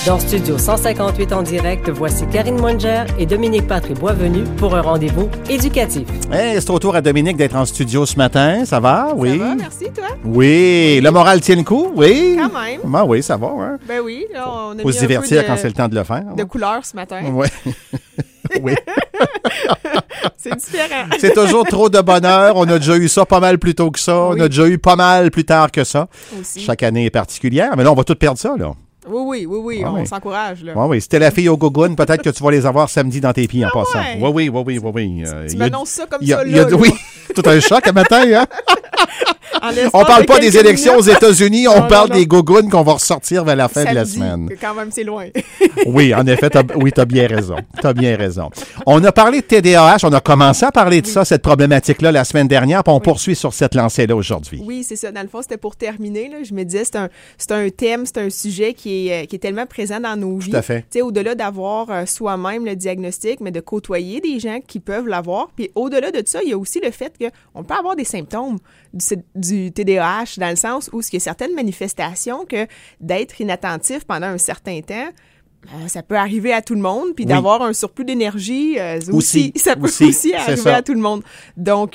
Dans Studio 158 en direct, voici Karine Munger et Dominique Patry-Boisvenu pour un rendez-vous éducatif. Hey, c'est au tour à Dominique d'être en studio ce matin. Ça va? Oui. Ça va, merci, toi? Oui. Le moral tient le coup? Oui. Quand même. Ben oui, ça va. Hein? Ben oui. Là, on a Faut mis se un peu divertir quand c'est le temps de le faire. de couleur ce matin. Oui. Oui. C'est différent. C'est toujours trop de bonheur. On a déjà eu ça pas mal plus tôt que ça. Oui. On a déjà eu pas mal plus tard que ça. Aussi. Chaque année est particulière. Mais là, on va tout perdre ça, là. Oui, Ah on oui. s'encourage, là. Oui, oui. Si t'es la fille au gogoune, peut-être que tu vas les avoir samedi dans tes pieds en passant. ouais? Oui. Tu Il y a- m'annonces ça comme il y a- ça, il y a- là. Oui, tout un choc à matin, hein? En l'espace On parle de pas des quelques élections aux minutes. États-Unis, on Non, parle non. des gougounes qu'on va ressortir vers la fin de la Samedi, semaine. que quand même, c'est loin. Oui, en effet, t'as bien raison. T'as bien raison. On a parlé de TDAH, on a commencé à parler de ça, cette problématique-là, la semaine dernière, puis on poursuit sur cette lancée-là aujourd'hui. Oui, c'est ça. Dans le fond, c'était pour terminer. Là. Je me disais, c'est un thème, c'est un sujet qui est tellement présent dans nos vies. Tout à fait. Tu sais, au-delà d'avoir soi-même le diagnostic, mais de côtoyer des gens qui peuvent l'avoir. Puis au-delà de ça, il y a aussi le fait qu'on peut avoir des symptômes du TDAH dans le sens où il y a certaines manifestations que d'être inattentif pendant un certain temps, ça peut arriver à tout le monde, puis Oui. d'avoir un surplus d'énergie Aussi, ça peut aussi, aussi c'est arriver ça. à tout le monde. Donc,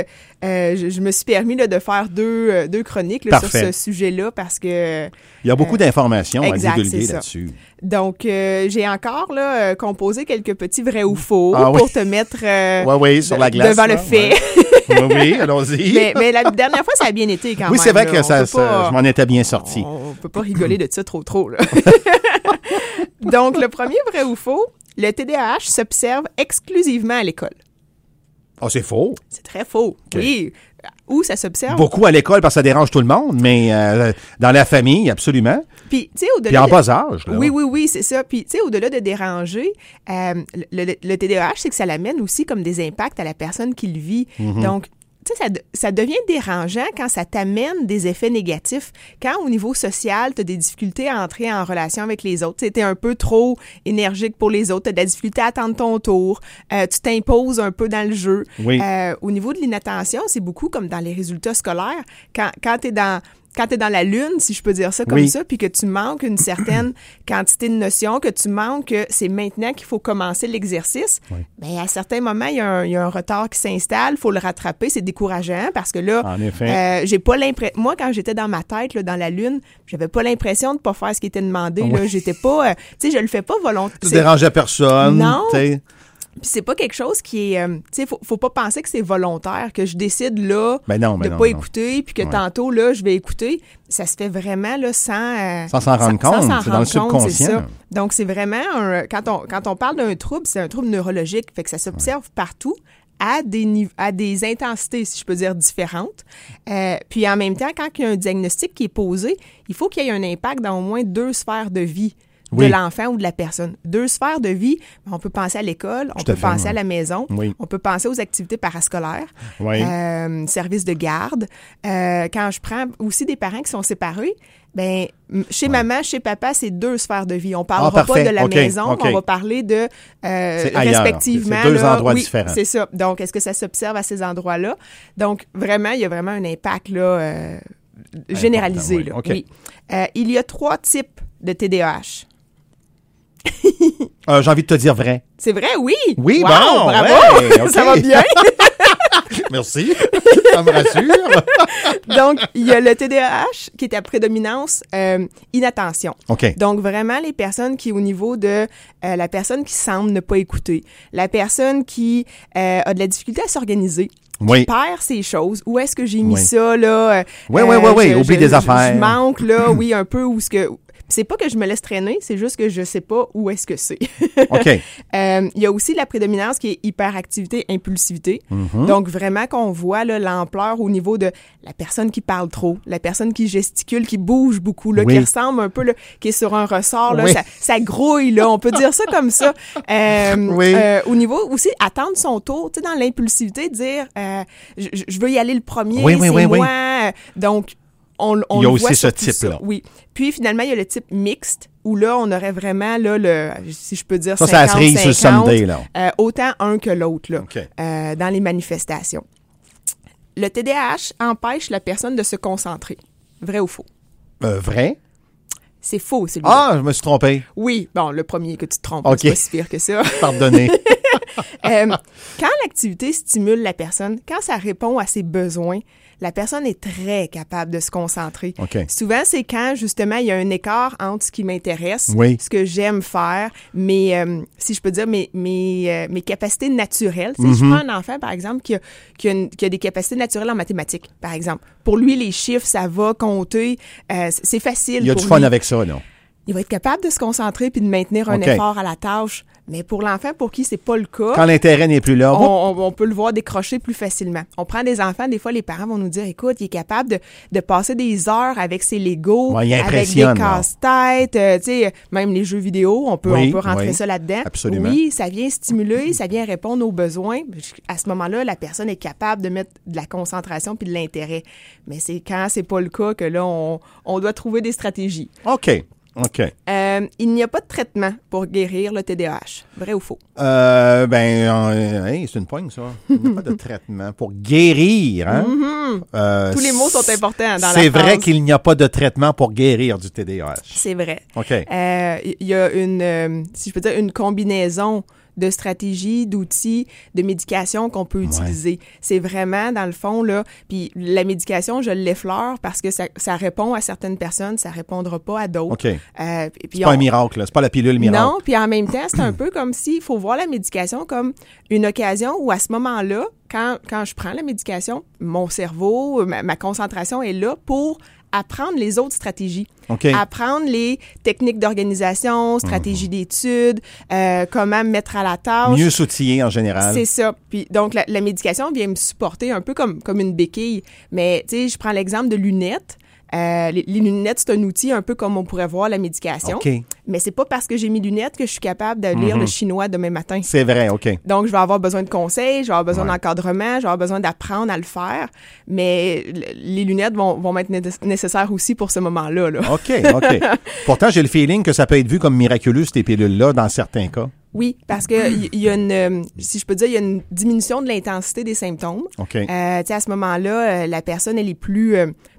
je me suis permis là, de faire deux chroniques là, sur Parfait. ce sujet-là parce que... Il y a beaucoup d'informations à exact, divulguer c'est ça. là-dessus. Donc, j'ai encore là, composé quelques petits vrais ou faux Ah oui. pour te mettre Oui, sur la glace. devant là, le fait. Oui, allons-y. mais la dernière fois, ça a bien été quand Oui, même. c'est vrai là. que On ça, peut pas- je m'en étais bien sorti. On peut pas rigoler de ça trop, là. Donc, le premier vrai ou faux, le TDAH s'observe exclusivement à l'école. Oh, c'est faux. C'est très faux. Oui. Où ça s'observe? Beaucoup à l'école parce que ça dérange tout le monde, mais dans la famille, absolument. Puis, tu sais, Puis au-delà en de- bas âge. Là. Oui, c'est ça. Puis, tu sais, au-delà de déranger, le TDAH, c'est que ça l'amène aussi comme des impacts à la personne qui le vit. Mm-hmm. Donc, tu sais, ça devient dérangeant quand ça t'amène des effets négatifs. Quand, au niveau social, tu as des difficultés à entrer en relation avec les autres. Tu es un peu trop énergique pour les autres. Tu as de la difficulté à attendre ton tour. Tu t'imposes un peu dans le jeu. Oui. Au niveau de l'inattention, c'est beaucoup comme dans les résultats scolaires. Quand tu es dans la lune, si je peux dire ça comme Oui. ça, puis que tu manques une certaine quantité de notions, que tu manques que c'est maintenant qu'il faut commencer l'exercice, bien, à certains moments, il y a un retard qui s'installe, il faut le rattraper, c'est décourageant parce que là, En effet. j'ai pas l'impression... Moi, quand j'étais dans ma tête, là, dans la lune, j'avais pas l'impression de pas faire ce qui était demandé. Là, j'étais pas... tu sais, je le fais pas volontairement. Tu dérangeais personne. Non. tu sais. Puis c'est pas quelque chose qui est... tu sais, faut pas penser que c'est volontaire, que je décide là Ben non, de ben non, pas non. écouter, puis que Ouais. tantôt, là, je vais écouter. Ça se fait vraiment là, sans Sans s'en rendre compte, s'en c'est dans le rendre compte, c'est subconscient. ça. Donc, c'est vraiment... quand on parle d'un trouble, c'est un trouble neurologique. Fait que ça s'observe partout à des intensités, si je peux dire, différentes. Puis en même temps, quand il y a un diagnostic qui est posé, il faut qu'il y ait un impact dans au moins 2 sphères de vie de Oui. l'enfant ou de la personne. 2 sphères de vie, on peut penser à l'école, on Tout à peut fait, penser oui. à la maison, Oui. on peut penser aux activités parascolaires, Oui. service de garde. Quand je prends aussi des parents qui sont séparés, ben chez maman, chez papa, c'est 2 sphères de vie. On parlera pas parfait. de la OK, maison, OK. on va parler de C'est ailleurs. respectivement. C'est 2 là, endroits oui, différents. C'est ça. Donc, est-ce que ça s'observe à ces endroits-là? Donc, vraiment, il y a vraiment un impact là, généralisé. oui. Là. OK. Oui. Il y a 3 types de TDAH. J'ai envie de te dire vrai. C'est vrai, oui. Oui, Wow, bon, bravo. ouais, OK. Ça va bien. Merci. Ça me rassure. Donc, il y a le TDAH qui est à prédominance inattention. OK. Donc, vraiment, les personnes qui, au niveau de la personne qui semble ne pas écouter, la personne qui a de la difficulté à s'organiser, Oui. qui perd ses choses. Où est-ce que j'ai mis Oui. ça, là? Oui. Oublie des affaires. Je manque, là, oui, un peu, où ce que... C'est pas que je me laisse traîner, c'est juste que je sais pas où est-ce que c'est. OK. Il y a aussi la prédominance qui est hyperactivité, impulsivité. Donc, vraiment qu'on voit là, l'ampleur au niveau de la personne qui parle trop, la personne qui gesticule, qui bouge beaucoup, là, Oui. qui ressemble un peu, là, qui est sur un ressort, là, Oui. ça grouille, là, on peut dire ça comme ça. Oui. Au niveau aussi, attendre son tour, tu sais, dans l'impulsivité, dire je veux y aller le premier, Oui, c'est oui. moi. Donc, on Il y a le aussi voit ce surtout ça. type-là. Oui. Puis finalement, il y a le type mixte où là, on aurait vraiment là si je peux dire Ça, c'est la cerise sur le 50-50, Sunday, là. autant un que l'autre là, OK. dans les manifestations. Le TDAH empêche la personne de se concentrer. Vrai ou faux? Vrai? C'est faux, celui-là. Ah, je me suis trompé. Oui, bon, le premier que tu te trompes, OK. c'est pas si pire que ça. Pardonnez. Quand l'activité stimule la personne, quand ça répond à ses besoins, la personne est très capable de se concentrer. OK. Souvent, c'est quand, justement, il y a un écart entre ce qui m'intéresse, Oui. ce que j'aime faire, si je peux dire, mes capacités naturelles. Tu sais, je prends un enfant, par exemple, qui a des capacités naturelles en mathématiques, par exemple. Pour lui, les chiffres, ça va compter. C'est facile Il y a pour du fun lui. avec ça, là. Il va être capable de se concentrer puis de maintenir un OK. effort à la tâche. Mais pour l'enfant pour qui c'est pas le cas, Quand l'intérêt n'est plus là, on peut le voir décrocher plus facilement. On prend des enfants, des fois, les parents vont nous dire, écoute, il est capable de passer des heures avec ses Legos, Ouais, il avec des impressionne, casse-têtes, tu sais, même les jeux vidéo, on peut rentrer ça là-dedans. Absolument. Oui, ça vient stimuler, ça vient répondre aux besoins. À ce moment-là, la personne est capable de mettre de la concentration puis de l'intérêt. Mais c'est quand c'est pas le cas que là, on doit trouver des stratégies. OK. Il n'y a pas de traitement pour guérir le TDAH. Vrai ou faux? Hey, c'est une poigne, ça. Il n'y a pas de traitement pour guérir, hein? Tous les mots sont importants dans la phrase. C'est vrai qu'il n'y a pas de traitement pour guérir du TDAH. C'est vrai. OK. Il y a si je peux dire, une combinaison de stratégies, d'outils, de médication qu'on peut utiliser. C'est vraiment, dans le fond, là, puis la médication, je l'effleure parce que ça répond à certaines personnes, ça répondra pas à d'autres. OK. Puis C'est pas un miracle, là. C'est pas la pilule miracle. Non, puis en même temps, c'est un peu comme s'il faut voir la médication comme une occasion où, à ce moment-là, quand je prends la médication, mon cerveau, ma concentration est là pour apprendre les autres stratégies. OK. Apprendre les techniques d'organisation, stratégies d'études, comment me mettre à la tâche. Mieux s'outiller en général. C'est ça. Puis donc, la médication vient me supporter un peu comme une béquille. Mais, tu sais, je prends l'exemple de lunettes. Les lunettes, c'est un outil un peu comme on pourrait voir la médication. OK. Mais c'est pas parce que j'ai mis lunettes que je suis capable de lire le chinois demain matin. C'est vrai, OK. Donc, je vais avoir besoin de conseils, je vais avoir besoin d'encadrement, je vais avoir besoin d'apprendre à le faire. Mais les lunettes vont être nécessaires aussi pour ce moment-là. Là. OK. Pourtant, j'ai le feeling que ça peut être vu comme miraculeux, ces pilules-là, dans certains cas. Oui, parce que il y a si je peux dire, il y a une diminution de l'intensité des symptômes. OK. Tu sais, à ce moment-là, la personne, elle est plus...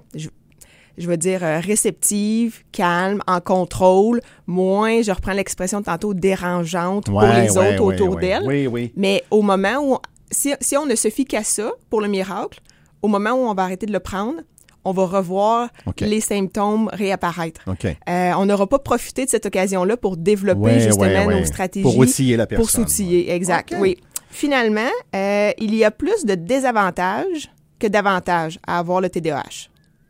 je veux dire, réceptive, calme, en contrôle, moins, je reprends l'expression de tantôt, dérangeante pour les autres autour d'elle. Oui. Mais au moment où, si on ne se fie qu'à ça, pour le miracle, au moment où on va arrêter de le prendre, on va revoir les symptômes réapparaître. OK. On n'aura pas profité de cette occasion-là pour développer justement nos stratégies. Pour outiller la personne. Pour s'outiller, exact, oui. Finalement, il y a plus de désavantages que d'avantages à avoir le TDAH.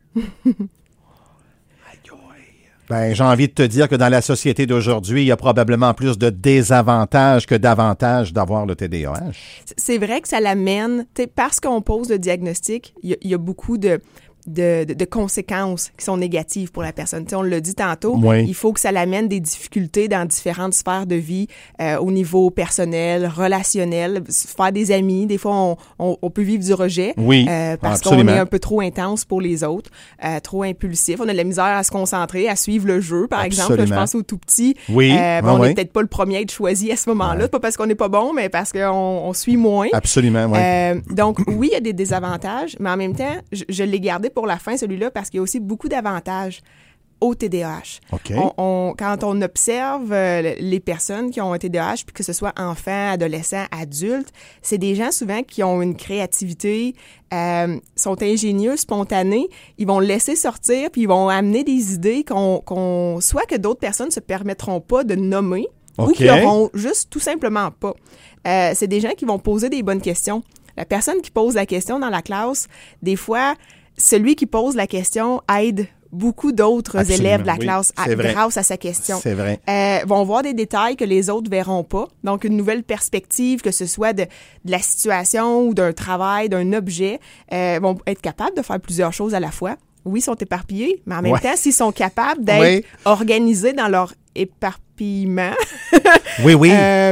Ben, j'ai envie de te dire que dans la société d'aujourd'hui, il y a probablement plus de désavantages que d'avantages d'avoir le TDAH. C'est vrai que ça l'amène, parce qu'on pose le diagnostic, il y a beaucoup de conséquences qui sont négatives pour la personne. T'sais, on l'a dit tantôt, il faut que ça l'amène des difficultés dans différentes sphères de vie, au niveau personnel, relationnel, faire des amis. Des fois, on peut vivre du rejet parce qu'on est un peu trop intense pour les autres, trop impulsif. On a de la misère à se concentrer, à suivre le jeu, par exemple. Là, je pense aux tout petits. On n'est peut-être pas le premier à être choisi à ce moment-là. Pas parce qu'on n'est pas bon, mais parce qu'on suit moins. Absolument, donc, oui, il y a des désavantages, mais en même temps, je l'ai gardé pour la fin, celui-là, parce qu'il y a aussi beaucoup d'avantages au TDAH. OK. Quand on observe les personnes qui ont un TDAH, puis que ce soit enfants, adolescents, adultes, c'est des gens souvent qui ont une créativité, sont ingénieux, spontanés, ils vont le laisser sortir, puis ils vont amener des idées soit que d'autres personnes se permettront pas de nommer, ou qui n'auront juste tout simplement pas. C'est des gens qui vont poser des bonnes questions. La personne qui pose la question dans la classe, des fois, celui qui pose la question aide beaucoup d'autres élèves de la classe grâce à sa question. C'est vrai. Vont voir des détails que les autres verront pas. Donc, une nouvelle perspective, que ce soit de la situation ou d'un travail, d'un objet, vont être capables de faire plusieurs choses à la fois. Oui, ils sont éparpillés, mais en même temps, s'ils sont capables d'être organisés dans leur éparpillement,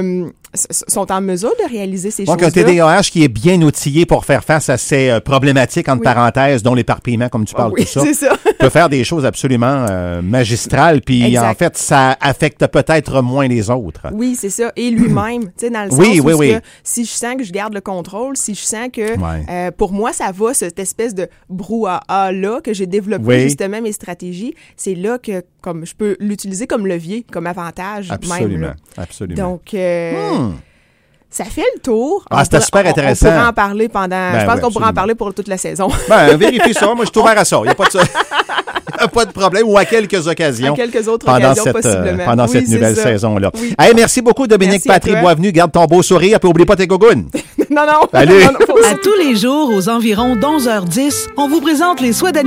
sont en mesure de réaliser ces Donc, choses-là. un TDAH qui est bien outillé pour faire face à ces problématiques, entre parenthèses, dont l'éparpillement, comme tu parles, oui, tout ça, c'est ça. peut faire des choses absolument magistrales. Puis, Exact. en fait, ça affecte peut-être moins les autres. Oui, c'est ça. Et lui-même, tu sais, dans le sens Oui, où oui, oui. que si je sens que je garde le contrôle, si je sens que Ouais. pour moi, ça va, cette espèce de brouhaha-là que j'ai développé Oui. justement mes stratégies, c'est là que comme je peux l'utiliser comme levier, comme avantage Absolument, même. Là. absolument. Donc, ça fait le tour. Ah, c'était super intéressant. On pourrait en parler pendant... Ben je pense oui, qu'on pourrait en absolument. parler pour toute la saison. Ben, vérifie ça. Moi, je suis ouvert à ça. Il n'y a pas de ça. Y a pas de problème, ou à quelques occasions. À quelques autres pendant occasions, cette, possiblement. pendant Oui, cette c'est nouvelle ça. saison-là. Oui. Hey, merci beaucoup, Dominique Merci à Patry, toi. Boisvenu. Garde ton beau sourire, puis oublie pas tes gougounes. Non. Salut. Non, À tous les jours, aux environs d'11h10, on vous présente les souhaits d'anniversaire